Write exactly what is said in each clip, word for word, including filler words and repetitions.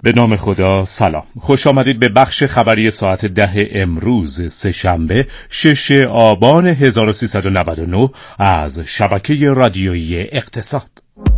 به نام خدا. سلام، خوش آمدید به بخش خبری ساعت ده امروز سه‌شنبه شش آبان هزار و سیصد و نود و نه از شبکه رادیویی اقتصاد.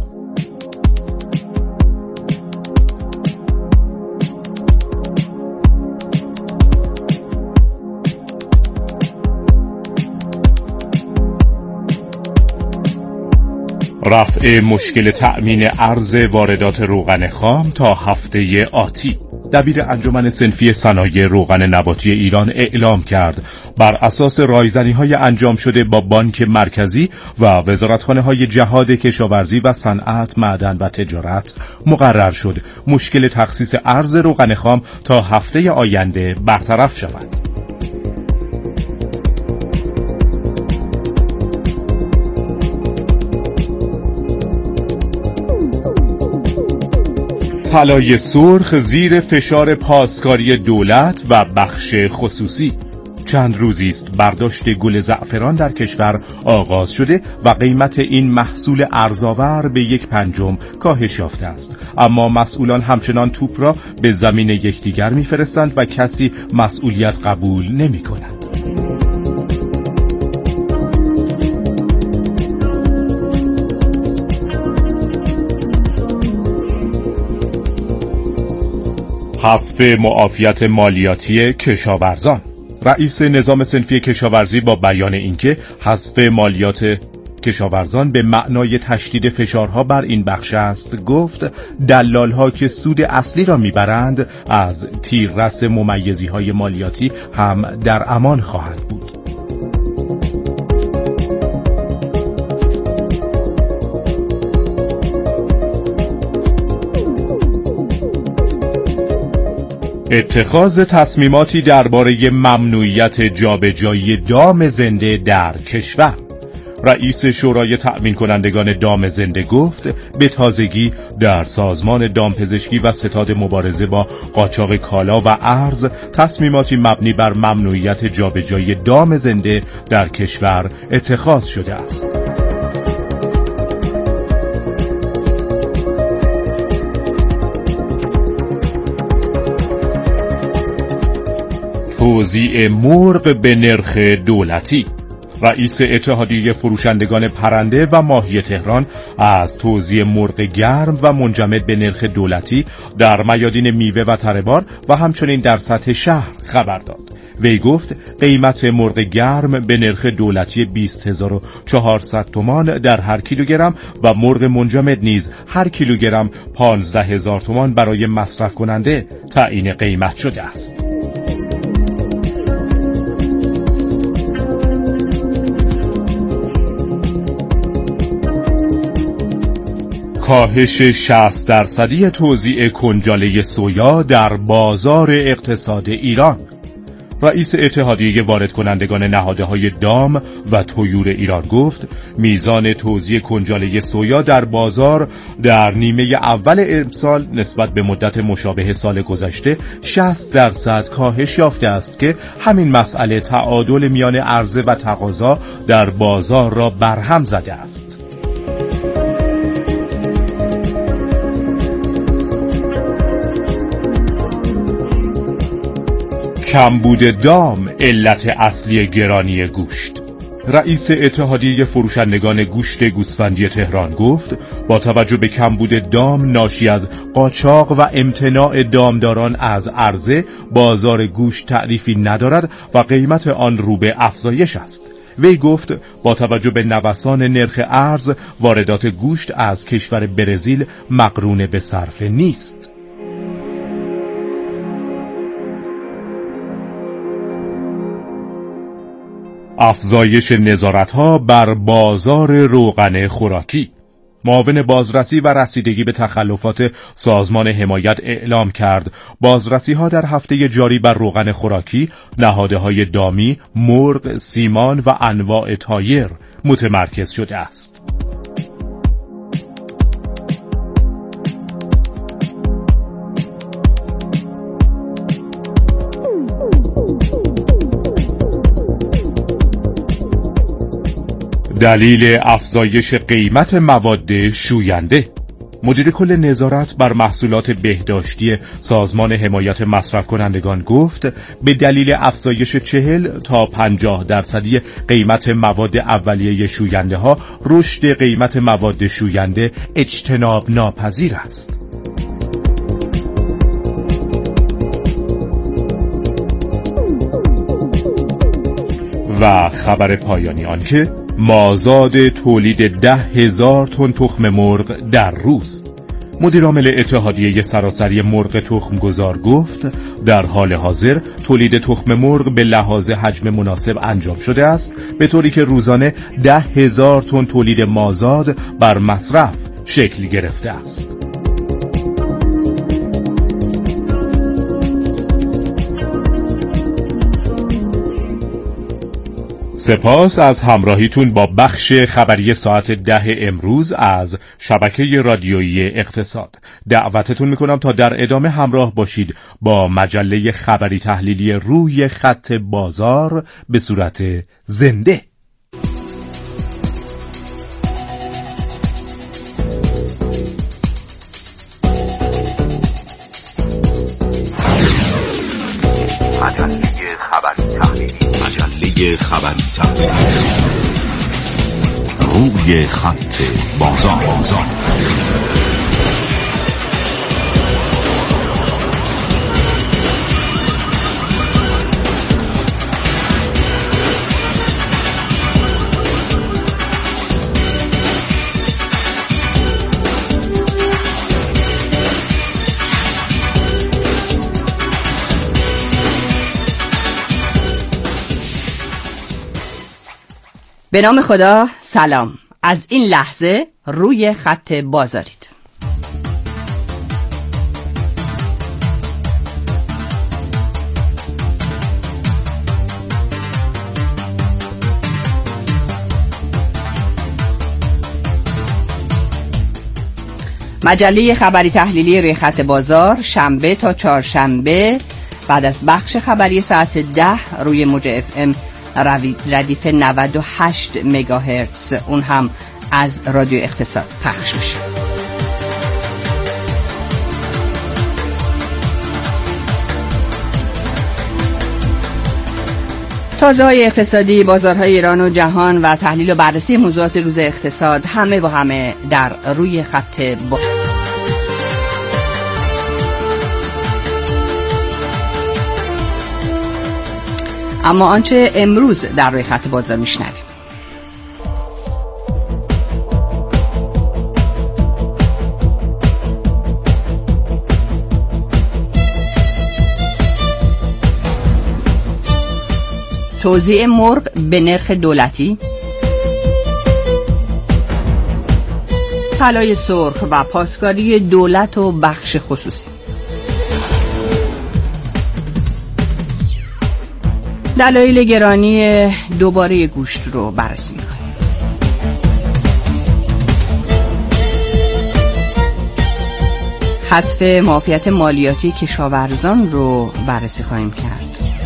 رفع مشکل تأمین ارز واردات روغن خام تا هفته آتی. دبیر انجمن صنفی صنایع روغن نباتی ایران اعلام کرد بر اساس رایزنی‌های انجام شده با بانک مرکزی و وزارتخانه‌های جهاد کشاورزی و صنعت، معدن و تجارت مقرر شد مشکل تخصیص ارز روغن خام تا هفته آینده برطرف شود. طلای سرخ زیر فشار پاسکاری دولت و بخش خصوصی. چند روزی است برداشت گل زعفران در کشور آغاز شده و قیمت این محصول ارزآور به یک پنجم کاهش یافته است، اما مسئولان همچنان توپ را به زمین یکدیگر می‌فرستند و کسی مسئولیت قبول نمی‌کند. حذف معافیت مالیاتی کشاورزان. رئیس نظام صنفی کشاورزی با بیان اینکه حذف مالیات کشاورزان به معنای تشدید فشارها بر این بخش است، گفت دلال‌ها که سود اصلی را میبرند از تیررس ممیزی‌های مالیاتی هم در امان خواهند بود. اتخاذ تصمیماتی درباره ممنوعیت جابجایی دام زنده در کشور. رئیس شورای تأمین کنندگان دام زنده گفت به تازگی در سازمان دامپزشکی و ستاد مبارزه با قاچاق کالا و ارز تصمیماتی مبنی بر ممنوعیت جابجایی دام زنده در کشور اتخاذ شده است. توزیع مرغ به نرخ دولتی. رئیس اتحادیه فروشندگان پرنده و ماهی تهران از توزیع مرغ گرم و منجمد به نرخ دولتی در میادین میوه و تره‌بار و همچنین در سطح شهر خبر داد. وی گفت قیمت مرغ گرم به نرخ دولتی بیست هزار و چهارصد تومان در هر کیلوگرم و مرغ منجمد نیز هر کیلوگرم پانزده هزار تومان برای مصرف کننده تعیین قیمت شده است. کاهش شصت درصدی توزیع کنجاله سویا در بازار اقتصاد ایران. رئیس اتحادیه وارد کنندگان نهادهای دام و طیور ایران گفت میزان توزیع کنجاله سویا در بازار در نیمه اول امسال نسبت به مدت مشابه سال گذشته شصت درصد کاهش یافته است که همین مسئله تعادل میان عرضه و تقاضا در بازار را برهم زده است. کمبود دام علت اصلی گرانی گوشت. رئیس اتحادیه فروشندگان گوشت گوسفندی تهران گفت با توجه به کمبود دام ناشی از قاچاق و امتناع دامداران از عرضه، بازار گوشت تعریفی ندارد و قیمت آن رو به افزایش است. وی گفت با توجه به نوسان نرخ ارز، واردات گوشت از کشور برزیل مقرون به صرفه نیست. افزایش نظارت‌ها بر بازار روغن خوراکی. معاون بازرسی و رسیدگی به تخلفات سازمان حمایت اعلام کرد بازرسی‌ها در هفته جاری بر روغن خوراکی، نهادهای دامی، مرغ، سیمان و انواع تایر متمرکز شده است. دلیل افزایش قیمت مواد شوینده. مدیر کل نظارت بر محصولات بهداشتی سازمان حمایت مصرف کنندگان گفت به دلیل افزایش چهل تا پنجاه درصدی قیمت مواد اولیه شوینده ها رشد قیمت مواد شوینده اجتناب ناپذیر است. و خبر پایانی آن که مازاد تولید ده هزار تن تخم مرغ در روز. مدیر عامل اتحادیه سراسری مرغ تخمگذار گفت در حال حاضر تولید تخم مرغ به لحاظ حجم مناسب انجام شده است، به طوری که روزانه ده هزار تن تولید مازاد بر مصرف شکل گرفته است. سپاس از همراهیتون با بخش خبری ساعت ده امروز از شبکه رادیویی اقتصاد. دعوتتون میکنم تا در ادامه همراه باشید با مجله خبری تحلیلی روی خط بازار به صورت زنده. خبری تحلیلی روی خط بازار بازار به نام خدا، سلام. از این لحظه روی خط بازارید. مجله خبری تحلیلی روی خط بازار شنبه تا چهارشنبه بعد از بخش خبری ساعت ده روی موج اف ام ردیف نود و هشت مگاهرتز، اون هم از رادیو اقتصاد پخش میشه. تازه های اقتصادی، بازارهای ایران و جهان و تحلیل و بررسی موضوعات روز اقتصاد، همه با همه در روی خط با... اما آنچه امروز در روی خط بازار میشنویم. توزیع مرغ به نرخ دولتی، طلای سرخ و پاسداری دولت و بخش خصوصی. دلایل گرانی دوباره گوشت رو بررسی می‌کنیم. حذف معافیت مالیاتی کشاورزان رو بررسی خواهیم کرد.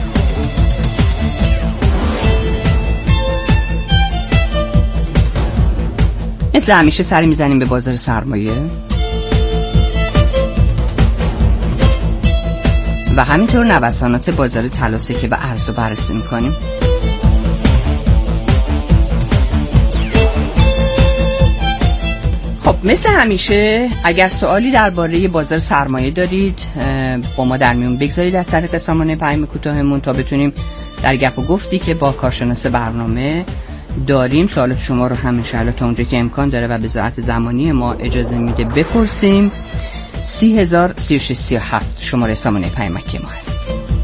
مثل همیشه سری میزنیم به بازار سرمایه و همینطور نوسانات بازار طلا سکه و ارز رو بررسی میکنیم. خب مثل همیشه اگر سوالی درباره بازار سرمایه دارید با ما در میون بگذارید از طریق سامانه پیام کوتاهمون تا بتونیم در گپ و گفتی که با کارشناس برنامه داریم سوالات شما رو هم انشاءالله تا اونجا که امکان داره و به ساعت زمانی ما اجازه میده بپرسیم. سی هزار سی و شش سی و هفت شماره سامانه پیامکی ما هست.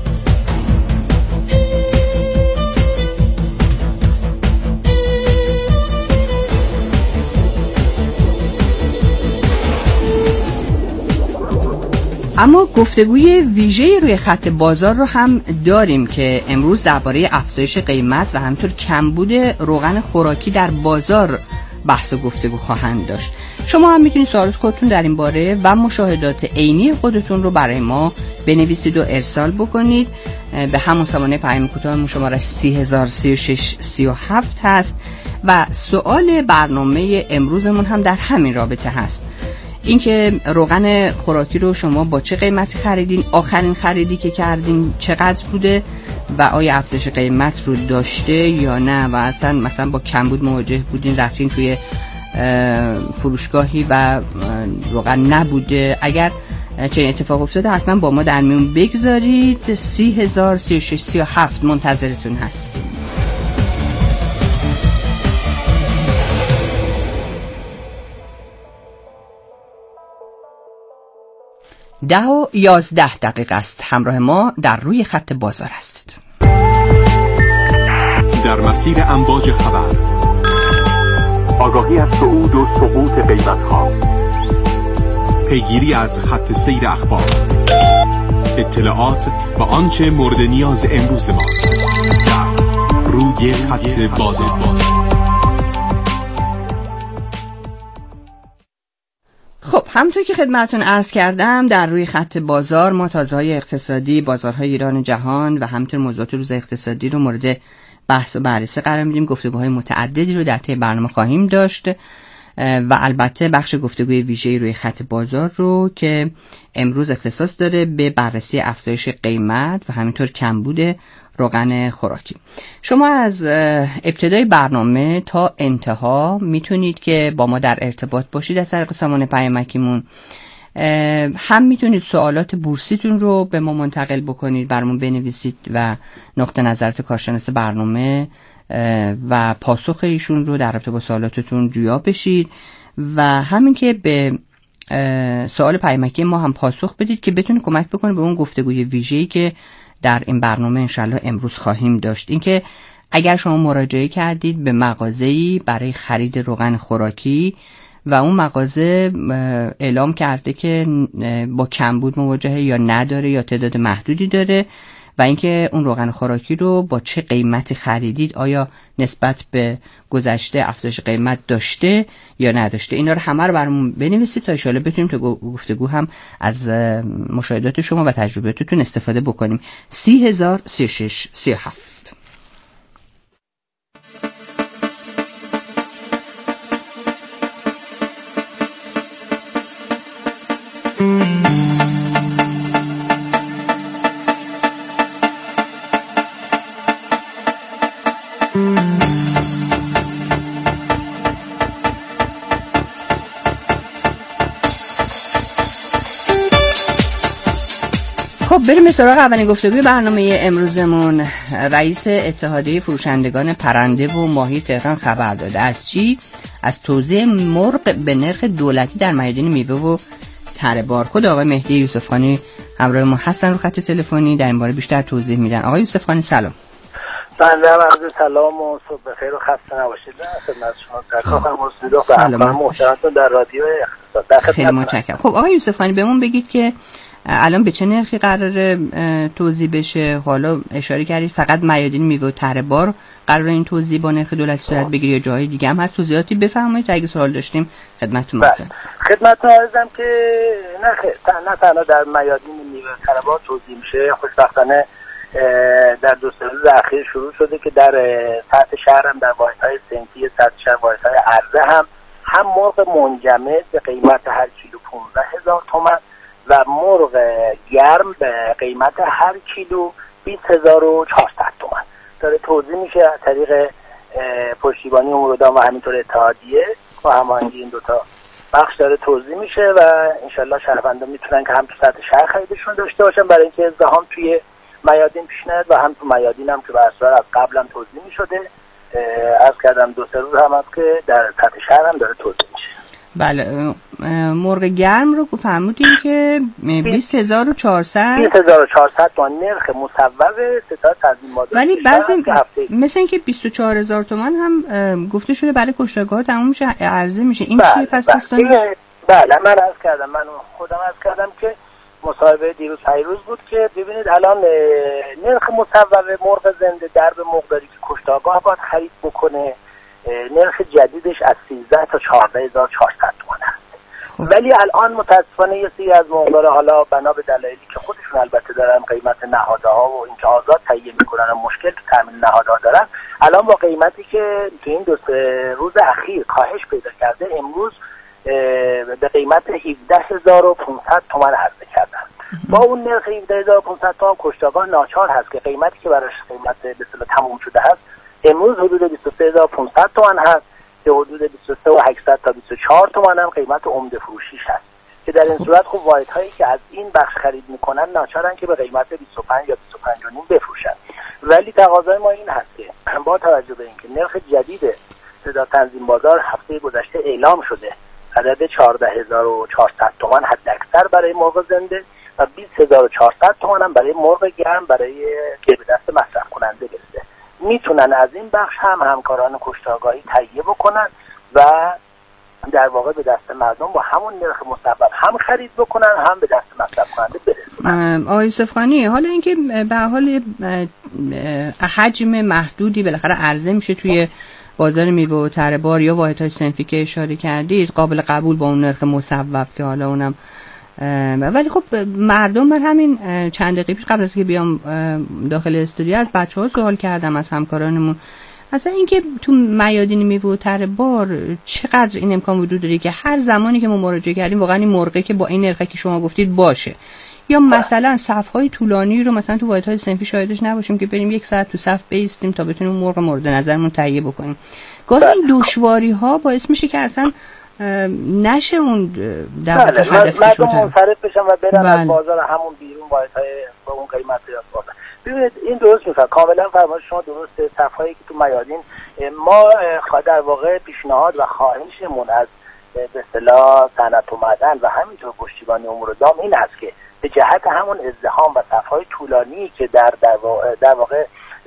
اما گفتگوی ویژه روی خط بازار رو هم داریم که امروز درباره افزایش قیمت و همینطور کمبود روغن خوراکی در بازار بحث و گفتگو خواهند داشت. شما هم میتونید سوالات خودتون در این باره و مشاهدات عینی خودتون رو برای ما بنویسید و ارسال بکنید. به همون سامانه پیام کوتاه شماره سی هزار سی و شش سی و هفت هست و سوال برنامه امروزمون هم در همین رابطه هست. اینکه روغن خوراکی رو شما با چه قیمتی خریدین، آخرین خریدی که کردین چقدر بوده و آیا افزایش قیمت رو داشته یا نه و اصلا مثلا با کمبود مواجه بودین، رفتین توی فروشگاهی و روغن نبوده. اگر چنین اتفاق افتاده حتما با ما در میون بگذارید. سی هزار سی و شش سی و هفت منتظرتون هستیم. ده و یازده دقیقه است. همراه ما در روی خط بازار هستید. در مسیر امواج خبر، آگاهی از صعود و سقوط قیمت‌ها، پیگیری از خط سیر اخبار، اطلاعات و آنچه مورد نیاز امروز ماست در روی خط بازار. خب همونطور که خدمتتون عرض کردم در روی خط بازار ما تازه‌های اقتصادی، بازارهای ایران و جهان و همینطور موضوعات روز اقتصادی رو مورد بحث و بررسی قرار میدیم. گفتگوهای متعددی رو در طی برنامه خواهیم داشت و البته بخش گفتگوی ویژه‌ای روی خط بازار رو که امروز اختصاص داره به بررسی افزایش قیمت و همینطور کمبود روغن خوراکی. شما از ابتدای برنامه تا انتها میتونید که با ما در ارتباط باشید از طریق سامان پیامکیمون. هم میتونید سوالات بورسیتون رو به ما منتقل بکنید، برامون بنویسید و نقطه نظرات کارشناس برنامه و پاسخ ایشون رو در رابطه با سوالاتتون جویا بشید و همین که به سوال پیامکی ما هم پاسخ بدید که بتونه کمک بکنه به اون گفتگوی ویژه‌ای که در این برنامه انشالله امروز خواهیم داشت. اینکه اگر شما مراجعه کردید به مغازه‌ای برای خرید روغن خوراکی و اون مغازه اعلام کرده که با کمبود مواجهه یا نداره یا تعداد محدودی داره و اینکه اون روغن خوراکی رو با چه قیمتی خریدید، آیا نسبت به گذشته افزایش قیمت داشته یا نداشته، اینا رو همه رو برامون بنویسید تا ان شاءالله بتونیم تا گفتگو هم از مشاهدات شما و تجربیاتتون استفاده بکنیم. سی هزار سی و شش سی و هفت. خب بریم سراغ اولین گفتگوی برنامه امروزمون. رئیس اتحادیه فروشندگان پرنده و ماهی تهران خبر داده. از چی؟ از توزیع مرغ به نرخ دولتی در میادین میوه و تره بار. خود آقای مهدی یوسفخانی همراه ما هستن رو خط تلفنی، در این باره بیشتر توضیح میدن. آقای یوسفخانی سلام. بنده عرض سلام و صبح بخیر و خسته نباشید. خدمت شما درخواستم مرسیدو و محترمتون در رادیو اقتصاد. خیلی متشکرم. خب آقای یوسفخانی بهمون بگید که الان به چه نرخی قراره توزیع بشه؟ حالا اشاره کردید فقط میادین میوه و تره بار قراره این توزیع با نرخ دولتی صورت بگیره یا جای دیگه هم هست؟ توضیحاتی بفرمایید اگه سوال داشتیم خدمتتون هستم. خدمتتون عرضم که نه نه تنها در میادین میوه و تره بار توزیع میشه، خوشبختانه در دو سه روز اخیر شروع شده که در سطح شهر هم در واحدهای صنفی سطح شهر واحدهای عرضه هم هم مرغ منجمد به قیمت هر کیلو پانزده هزار تومان و مرغ گرم به قیمت هر کیلو بیست هزار و چهارصد تومان داره توزیع میشه از طریق پشتیبانی امور دام و همینطور اتحادیه و هماهنگی این دوتا بخش داره توزیع میشه و انشالله شهروندان میتونن که هم تو سطح شهر خریدشون داشته باشن برای اینکه ازدحام توی میادین پیش نیاد و هم تو میادین هم که به اصلا از قبل هم توزیع میشده. عرض کردم دو سه روز هم هست که در سطح شهر هم داره توزیع میشه. بله. مرغ گرم رو فرمودین که بیست هزار و چهارصد بیست هزار و چهارصد تومان نرخ مصوب ستاد تضمین ماده. ولی بعضی مثل اینکه بیست و چهار هزار تومان هم گفته شده برای کشتارگاه تموم میشه عرضه میشه. این چیه پس دوستان؟ بله من عرض کردم، من خودم عرض کردم که مصاحبه دیروز پیروز بود که ببینید الان نرخ مصوب مرغ زنده در به مقداری که کشتارگاه باید خرید بکنه نرخ جدیدش از سیزده تا چهارده هزار و چهارصد تومان هست. ولی الان متاسفانه یه سری از مقدار حالا بنا به دلایلی که خودشون البته دارن قیمت نهادها و اینکه آزاد تهیه میکنن و مشکل تو تامین نهادها دارن، الان با قیمتی که تو این دو سه روز اخیر کاهش پیدا کرده امروز به قیمت هفده هزار و پانصد تومان عرضه کردن. با اون نرخ هفده هزار و پانصد تومان کشتاگاه ناچار هست که قیمتی که براش قیمت به اصطلاح تموم شده هست امروز حدود بیست و سه هزار و پانصد تومان هست که حدود بیست و سه هزار و هشتصد تا بیست و چهار تومان هم قیمت عمده فروشیش هست که در این صورت خب واحدهایی که از این بخش خرید میکنن ناچارن که به قیمت بیست و پنج یا بیست و پنج و نیم بفروشن. ولی تقاضای ما این هست که با توجه به اینکه نرخ جدید صدا تنظیم بازار هفته گذشته اعلام شده عدد چهارده هزار و چهارصد تومان حد اکثر برای مرغ زنده و بیست هزار و چهارصد تومان هم برای مرغ گرم برای که به دست مصرف کننده برسه، میتونن از این بخش هم همکاران کشتارگاهی تهیه بکنن و در واقع به دست مردم با همون نرخ مصوب هم خرید بکنن هم به دست مصرف کننده برسن. آقای یوسف خانی، حالا اینکه به حال حجم محدودی بالاخره عرضه میشه توی بازار میوه و تره بار یا واحدهای صنفی که اشاره کردید قابل قبول با اون نرخ مصوب که حالا اونم، ولی خب مردم من همین چند دقیقه پیش قبل از که بیام داخل استودیو از بچه‌ها سوال کردم از همکارانمون اصلا اینکه تو میادین میوه و تره بار چقدر این امکان وجود داره که هر زمانی که ما مراجعه کردیم واقعا این مرغه که با این نرخی که شما گفتید باشه، یا مثلا صف‌های طولانی رو مثلا تو واحدهای صنفی شاهدش نباشیم که بریم یک ساعت تو صف بایستیم تا بتونیم مرغ مورد نظرمون تهیه بکنیم. گاهی این دشواری‌ها باعث میشه که اصلا نشه اون در واقع هدفش رو منصرف بشن و برن از بازار همون بیرون واحدهای با اون قیمت زیاد باشه. ببینید این درست میفهمم، کاملا فرمایش شما درسته. صف‌هایی که تو میادین ما در واقع پیشنهاد و خواهشمون از به اصطلاح صنعت و معدن و همینطور پشتیبانی امور دام این است که به جهت همون ازدحام و صف‌های طولانی که در در واقع, در واقع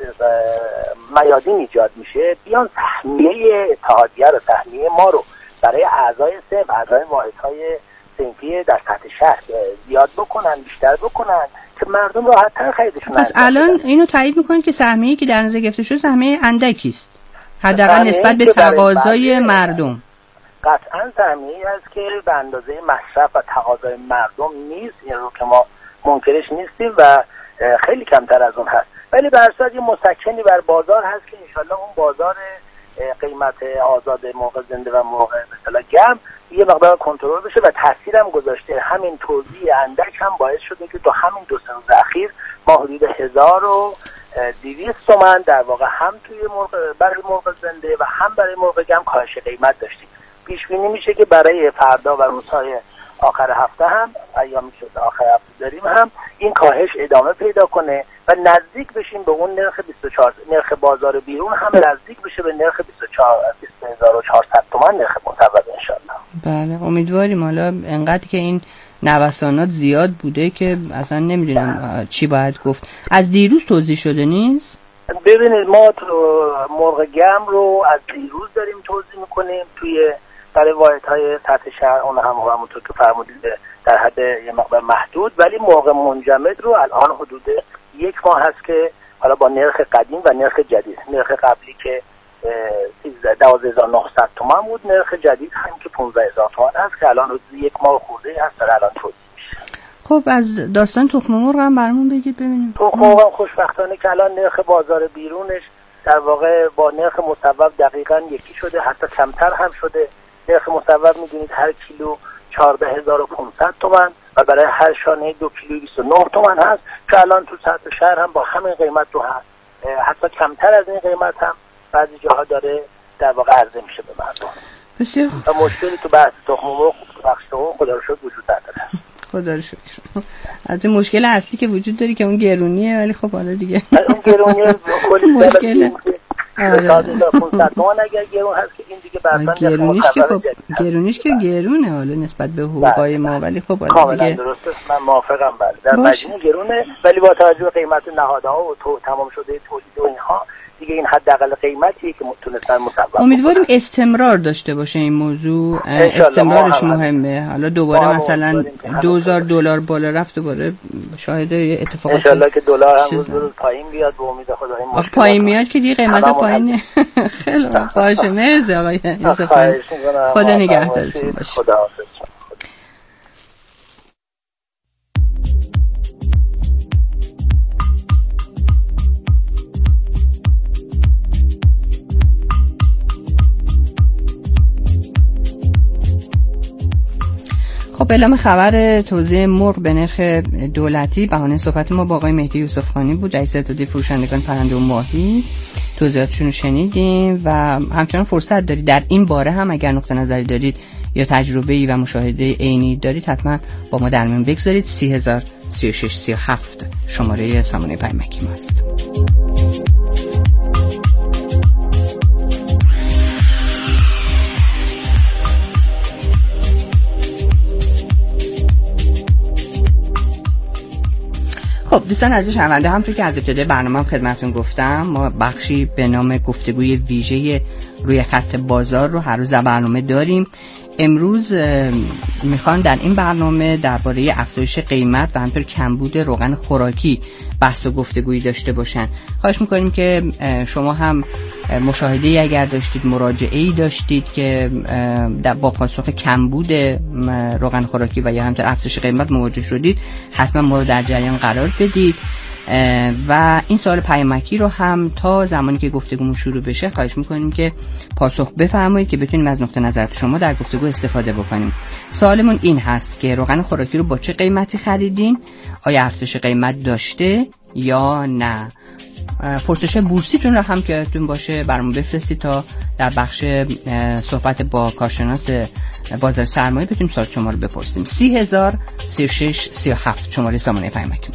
میادین ایجاد میشه بیان سهمیه اتحادیه رو سهمیه ما رو برای اعضای صنف اعضای واحدهای صنفی در سطح شهر زیاد بکنن، بیشتر بکنن که مردم راحت‌تر خریدشون. پس الان اینو تایید میکنید که سهمیه‌ای که در نظر گرفته شده سهمیه اندکی است حداقل نسبت به تقاضای مردم. قطعاً سهمیه‌ای است که به اندازه مصرف و تقاضای مردم نیست، این رو که ما منکرش نیستیم و خیلی کمتر از اون هست، ولی به هر صورت یه مسکنی بر بازار هست که انشالله اون بازار قیمت آزاد مرغ زنده و مرغ به اصطلاح گرم یه مقدار کنترل بشه و تاثیرم گذاشته. همین توزیع اندک هم باعث شده که تو همین دو سه روز اخیر ما حدود هزار و دویست تومان در واقع هم توی مرغ برای مرغ زنده و هم برای مرغ گرم کاهش قیمت داشتیم. پیش بینی میشه که برای فردا و روزهای آخر هفته هم ایامی که آخر هفته داریم هم این کاهش ادامه پیدا کنه و نزدیک بشیم به اون نرخ بیست و چهار نرخ بازار بیرون هم نزدیک بشه به نرخ بیست و چهار هزار و چهارصد تومان نرخ مصوب ان شاء الله. بله امیدواریم. حالا انقدر که این نوسانات زیاد بوده که اصلا نمیدونم چی باید گفت. از دیروز توزیع شده نیست؟ ببینید ما تو مرغ گرم رو از دیروز داریم توزیع میکنیم توی برای واحدهای سطح شهر، اون هم همونطور که فرمودید در حد یه مقدار محدود، ولی مرغ منجمد رو الان حدود یک ماه هست که حالا با نرخ قدیم و نرخ جدید، نرخ قبلی که دوازده هزار و نهصد تومان بود، نرخ جدید هم که پانزده هزار تومان هست که الان حدود یک ماه خورده هست داره الان توزیع میشه. خب از داستان تخم مرغ هم برامون بگید ببینیم. تخم مرغ خوشبختانه که الان نرخ بازار بیرونش در واقع با نرخ مصوب دقیقاً یکی شده، حتی کمتر هم شده. نرخ مصوب میدونید هر کیلو چهارده هزار و پانصد تومان و برای هر شانه دو کیلو بیست و نه تومان هست که الان تو سطح شهر هم با همین قیمت رو هست، حتی کمتر از این قیمت هم بعضی جاها داره در واقع عرضه میشه به مردم. بسیار و مشکلی تو بحث تخم مرغ بخش تخم خدا رو شکر وجود نداره. خدا رو شکر. البته مشکل اصلی که وجود داره که اون گرونیه، ولی خب حالا دیگه اون گرونیه کلی مشکل پانصد تومان اگر گرون هست که این دیگه بعداً گرونیش که خب گرونیش که گرونه حالا نسبت به حقوقای ما، ولی خب حالا دیگه درسته من موافقم. بله در مجموع گرونه، ولی با توجه به قیمت نهادها و تو تمام شده تولید و اینها دیگه این حداقل قیمتیه که تونستن مصوب. امیدواریم استمرار داشته باشه این موضوع، استمرارش مهمه. حالا دوباره مثلا دو هزار دلار بالا رفت، دوباره شاهد اتفاقات ان شاءالله که دلار هم روز روز پایین بیاد به امید خدا. این مشکل پایین میاد که دیگه قیمت پایینه. خیلی باشه. مرسی آقای یوسف، خدا نگهدارتون باشه. خدا حافظ. اعلام خبر توزیع مرغ به نرخ دولتی. بهانه صحبت ما با آقای مهدی یوسفخانی بود، رئیس اتحادیه فروشندگان پرنده و ماهی. توضیحاتشون رو شنیدیم و همچنان فرصت دارید در این باره هم اگر نقطه نظری دارید یا تجربه‌ای و مشاهده عینی دارید حتما با ما در میون بگذارید. سی هزار سی و شش سی و هفت شماره سامانه پیامکی ماست. خب دوستان عزیز شنونده، همونطور که از ابتدای برنامه خدمتتون گفتم، ما بخشی به نام گفتگوی ویژه روی خط بازار رو هر روز در برنامه داریم. امروز میخوان در این برنامه درباره افزایش قیمت و همینطور کمبود روغن خوراکی بحث و گفتگویی داشته باشن. خواهش میکنیم که شما هم مشاهده‌ای اگر داشتید، مراجعه‌ای داشتید که در با پاسخ کمبود روغن خوراکی و یا همینطور افزایش قیمت مواجه شدید، حتما ما رو در جریان قرار بدید و این سوال پیامکی رو هم تا زمانی که گفتگومون شروع بشه خواهش میکنیم که پاسخ بفرمایید که بتونیم از نقطه نظرات شما در گفتگو استفاده بکنیم. سوالمون این هست که روغن خوراکی رو با چه قیمتی خریدین؟ آیا افزایش قیمت داشته یا نه؟ پرسش بورسیتون رو هم که یادتون باشه برامون بفرستید تا در بخش صحبت با کارشناس بازار سرمایه بتونیم سوال شما رو بپرسیم. سی هزار سی و شش سی و هفت شماره سامانه پیامکی.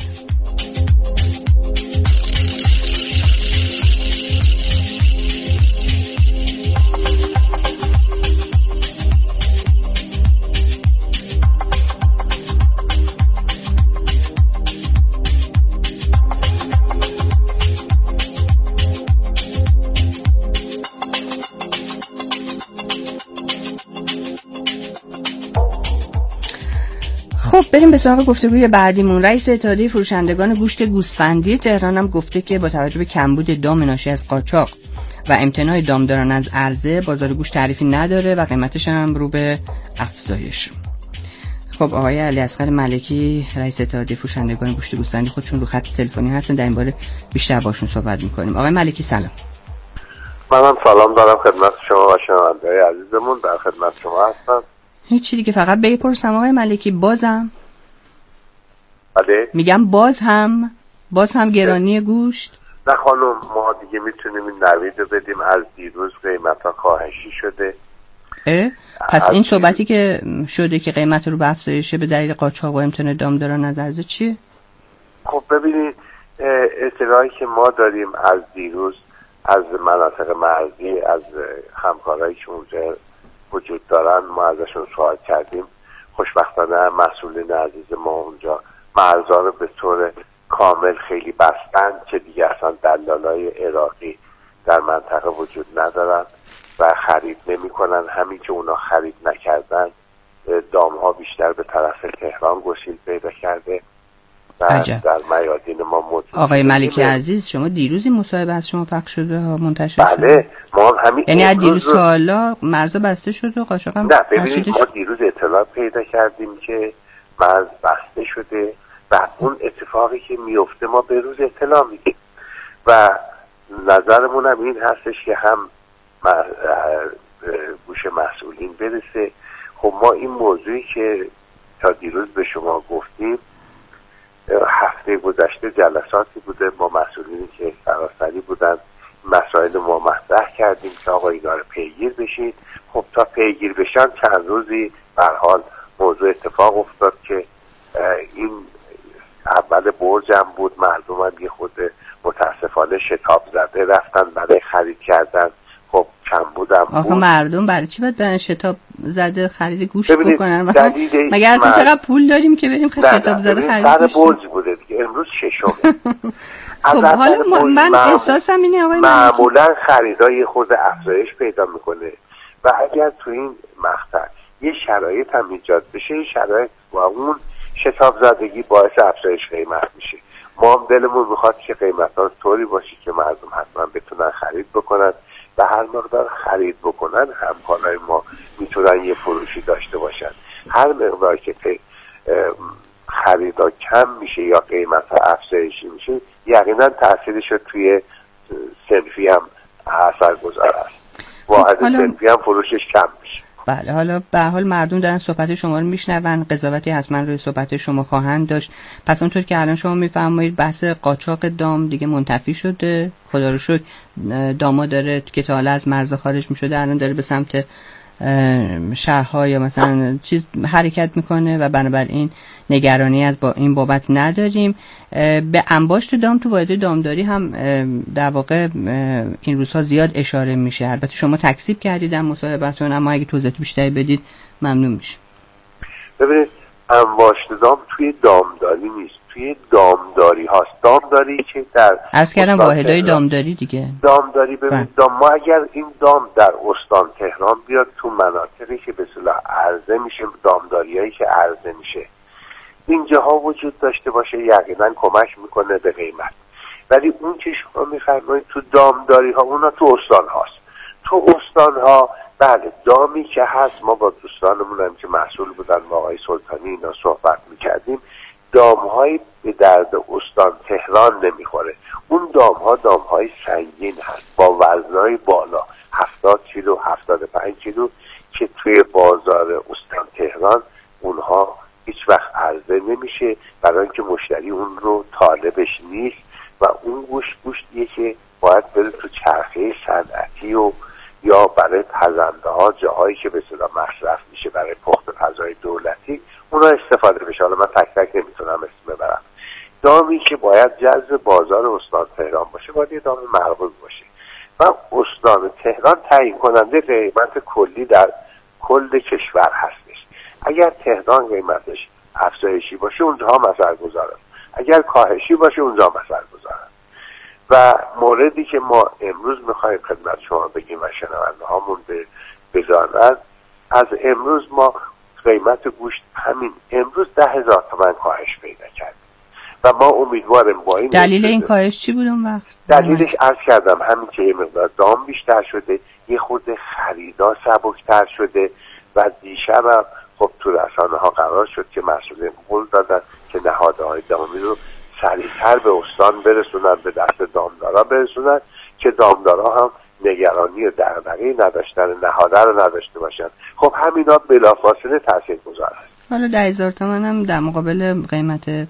خب بریم به سراغ گفتگوی بعدیمون. رئیس اتحادیه فروشندگان گوشت گوسفندی تهران هم گفته که با توجه به کمبود دام ناشی از قاچاق و امتناع دامداران از عرضه، بازار گوشت تعریفی نداره و قیمتش هم رو به افزایش. خب آقای علیاصغر ملکی رئیس اتحادیه فروشندگان گوشت گوسفندی خودشون رو خط تلفنی هستن، در این باره بیشتر باشون صحبت می‌کنیم. آقای ملکی سلام. منم سلام دارم خدمت شما و شنونده‌های عزیزمون، در خدمت شما هستم. هیچ چیزی که فقط بپرسم آقای ملکی، بازم بله میگم باز هم باز هم گرانی گوشت؟ نه خانم، ما دیگه میتونیم این نوید رو بدیم. از دیروز قیمت ها کاهشی شده. اه؟ پس این صحبتی که شده که قیمت رو به افزایشه به دلیل قاچاق و امتناع دامداران از عرضه چیه؟ خب ببینید، اطلاعی که ما داریم از دیروز از مناطق مرزی، از همکارایی که اونجا وجود دارن، ما ازشون سوال کردیم. خوشبختانه مسئولین عزیز ما اونجا مرزا رو به طور کامل خیلی بستن که دیگه اصلا دلالای عراقی در منطقه وجود ندارن و خرید نمی کنن. همین که اونا خرید نکردن، دامها بیشتر به طرف تهران گسیل پیدا کرده و عجب. در میادین ما موجود. آقای ملکی عزیز، شما دیروز این مصاحبه از شما پخش شده ها، منتشر شده؟ بله، ما همین یعنی از دیروز تا حالا مرز بسته شده و قاچاق هم؟ نه ببینید، ما دیروز اطلاع پیدا کردیم که مرز بسته شده و اون اتفاقی که میفته ما به روز اطلاع میدیم و نظرمون هم این هستش که هم گوش مسئولین برسه. خب ما این موضوعی که تا دیروز به شما گفتیم، هفته گذشته جلساتی بوده، ما مسئولینی که سراسری بودن مسائل ما مطرح کردیم که آقا اینا رو پیگیر بشید. خب تا پیگیر بشن چند روزی به هر حال موضوع اتفاق افتاد که این اول برجم بود، مردم هم یه خود متاسفانه شتاب زده رفتن برای خرید کردن. خب کم بودم بود. آخه مردم برای چی باید برای شتاب زده خرید گوشت بکنن؟ مگر اصلا مر... چقدر پول داریم که بریم شتاب زده خرید گوشت؟ سر برج بوده دیگه، امروز ششمه. خب حالا من معمول... احساسم اینه آقای معمولا خریدای خود افزایش پیدا میکنه و اگر تو این مقطع یه شرایط هم ایجاد بشه، این شرایط و اون شتاب زدگی باعث افزایش قیمت میشه. ما هم دلمون میخواد که قیمت ها طوری باشه که مردم حتما بتونن خرید بکنن و هر مقدار خرید بکنن همکارای ما میتونن یه فروشی داشته باشن. هر مقدار که خریدا کم میشه یا قیمت ها افزایشی میشه، یقینا تأثیرش توی صنفی هم اثر گذار است. واحد صنفی هم فروشش کم میشه. بله، حالا به حال مردم دارن صحبت شما رو میشنون، قضاوتی حتما روی صحبت شما خواهند داشت. پس اونطور که الان شما میفرمایید بحث قاچاق دام دیگه منتفی شده، خدا رو شکر. داماد داره که تا حالا از مرز خارج میشده الان داره به سمت شهرها یا مثلا چیز حرکت میکنه و بنابراین نگرانی از با این بابت نداریم. به انباشت دام تو واحد دامداری هم در واقع این روزها زیاد اشاره میشه. البته شما تکذیب کردید در مصاحبتون، اما اگه توضیحات بیشتری بدید ممنون میشه. ببینید، انباشت دام توی دامداری نیست، توی دامداری هاست. دامداری که در عرض کردم واحدهای دامداری دیگه. دامداری ببینید، دام ما اگر این دام در استان تهران بیاد تو مناطقی که به اصطلاح عرضه میشه، دامداری هایی که عرضه میشه اینجاها وجود داشته باشه، یقینا کمک میکنه به قیمت. ولی اون که شما میفرمایید تو دامداری ها، اونا تو استان هاست. تو استان ها بله دامی که هست، ما با دوستانمون هم که مسئول بودن، با آقای سلطانی اینا صحبت میکردیم، دامهایی به درد استان تهران نمیخوره. اون دامها دامهای سنگین هست با وزنهای بالا، هفتاد کیلو، هفتاد و پنج کیلو، که توی بازار استان تهران اونها هیچ وقت عرضه نمیشه، برای اینکه مشتری اون رو طالبش نیست و اون گوشت گوشتیه که باید بره تو چرخه صنعتی و یا برای پزنده ها، جاهایی که به اصطلاح مصرف میشه برای پخت غذای دولتی، اونا استفاده بشه. حالا من تک تک نمیتونم اسم ببرم. دامی که باید جذب بازار استان تهران باشه باید یه دام مرغوب باشه و استان تهران تعیین کننده قیمت کلی در کل کشور هستش. اگر تهران قیمتش افزایشی باشه اونجا مثل گذارن، اگر کاهشی باشه اونجا مثل گذارن. و موردی که ما امروز میخوایم خدمت شما بگیم و شنونده هامون بدانند، از امروز ما قیمت گوشت همین امروز ده هزار تومن کاهش پیدا کرد و ما امیدواریم با این. دلیل این کاهش چی بود اون وقت؟ دلیلش عرض کردم همین که یه مقدار دام بیشتر شده، یه خورده خریدا سبکتر شده و دیشب هم خب تو رسانه ها قرار شد که مسئولین قول دادن که نهادهای دامی رو سریعتر به استان برسونن، به دست دامدارا برسونن که دامدارا هم نگرانی و دغدغه‌ای نداشتن، نهاده رو نداشته باشن. خب همینا بلافاصله تاثیرگذار است. حالا ده هزار تومان هم در مقابل قیمت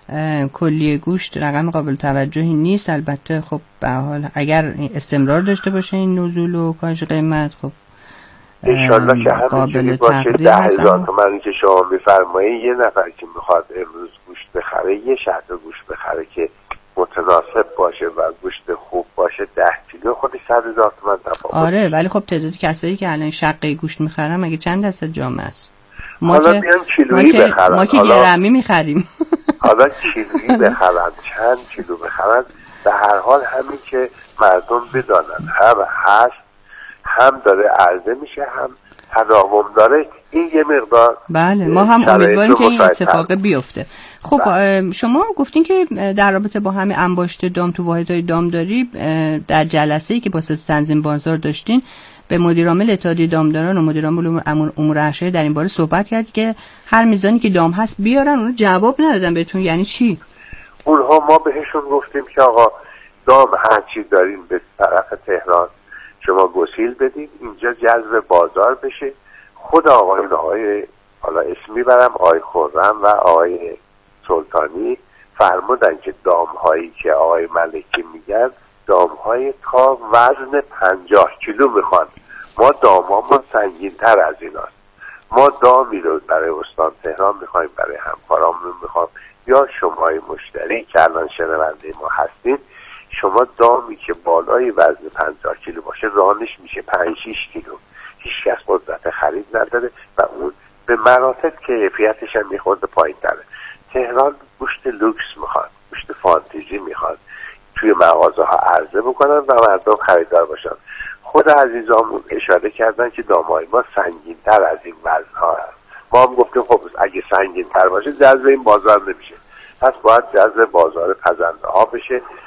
کلی گوشت رقم قابل توجهی نیست. البته خب به حال اگر استمرار داشته باشه این نزول و کاهش قیمت، خب انشالله که همینجوری باشه. ده هزار تومانی که شما میفرمایید، یه نفر که میخواد امروز گوشت بخره، یه شهر گوشت بخره که متناسب باشه و گوشت خوب باشه، ده کیلو خودش صد هزار تومان تفاوت. آره ولی خب تعداد کسایی که الان شقه گوشت میخرن مگه چند دسته جامعه است؟ ما حالا بیان کیلویی بخرن، ما که گرمی میخریم. حالا کیلویی بخرن، چند کیلو بخرن، به هر حال همین که مردم بدانن هم هست، هم داره عرضه میشه، هم تداوم داره. این یه مقدار بله ما هم امیدواریم که این اتفاق بیفته. خب بله. شما گفتین که در رابطه با همه انباشت دام تو واحدهای دامداری در جلسه‌ای که با ستاد تنظیم بازار داشتین به مدیر عامل اتحادیه دامداران و مدیر عامل امور ارشدی در این باره صحبت کرد که هر میزانی که دام هست بیارن. اون جواب ندادن بهتون، یعنی چی؟ اونها ما بهشون گفتیم که آقا دام هر چی دارین به طرف تهران شما گسیل بدید، اینجا جذب بازار بشه. خود آقایون، آقای حالا اسمی برم، آقای خرم و آقای سلطانی فرمودن که دام هایی که آقای ملکی میگن دام های تا وزن پنجاه کیلو میخوان. ما دامامون سنگین تر از این هست. ما دامی رو برای استان تهران میخوایم، برای همکارامون میخوام یا شمای مشتری که الان شنونده ما هستین، شما دامی که بالای وزن پنجاه کیلو باشه رانش میشه پنج شش کیلو. هیچ کس قدرت خرید نداره و اون به مراتب کیفیتش هم میخورده پایین تره. تهران گوشت لوکس میخواد، گوشت فانتزی میخواد، توی مغازه ها عرضه بکنن و مردم خریدار باشن. خود عزیزامون اشاره کردن که دامای ما سنگین تر از این وزن ها هست. ما هم گفتیم خب اگه سنگین تر باشه جذب این بازار نمیشه، پس باید جذب بازار پزنده ها بشه